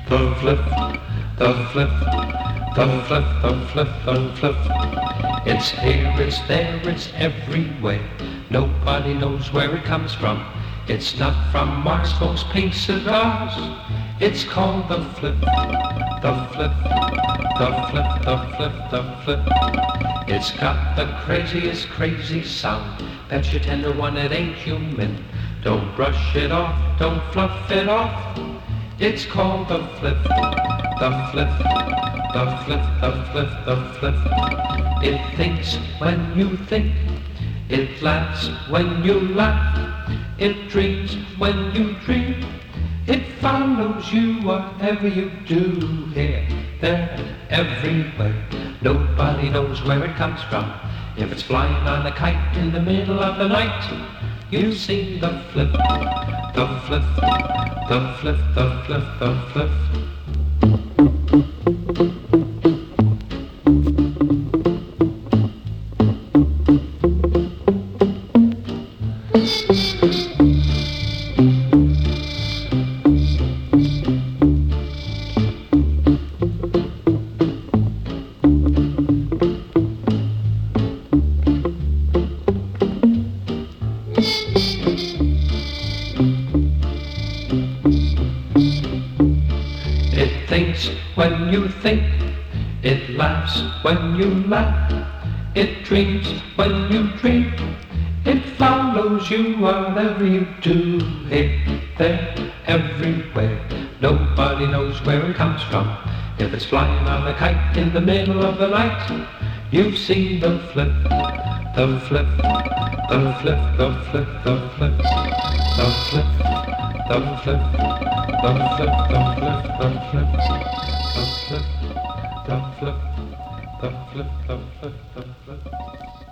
The flip, the flip, the flip, the flip, the flip. It's here, it's there, it's everywhere. Nobody knows where it comes from. It's not from Mars, those pink cigars. It's called the flip, the flip, the flip, the flip, the flip. It's got the craziest crazy sound. Bet you 10 to 1 it ain't human. Don't brush it off, don't fluff it off. It's called the flip, the flip, the flip, the flip, the flip. It thinks when you think, it laughs when you laugh, it dreams when you dream, it follows you whatever you do, here, there, everywhere. Nobody knows where it comes from. If it's flying on a kite in the middle of the night, you see the flip, the flip, the flip, the flip, the flip. It thinks when you think, it laughs when you laugh, it dreams when you dream, it follows you whatever you do, here, there, everywhere. Nobody knows where it comes from. If it's flying on a kite in the middle of the night, you've seen the flip, the flip, the flip, the flip, the flip, the flip, the flip, the flip, the flip, the flip, the flip, the flip, the flip, the flip, the flip.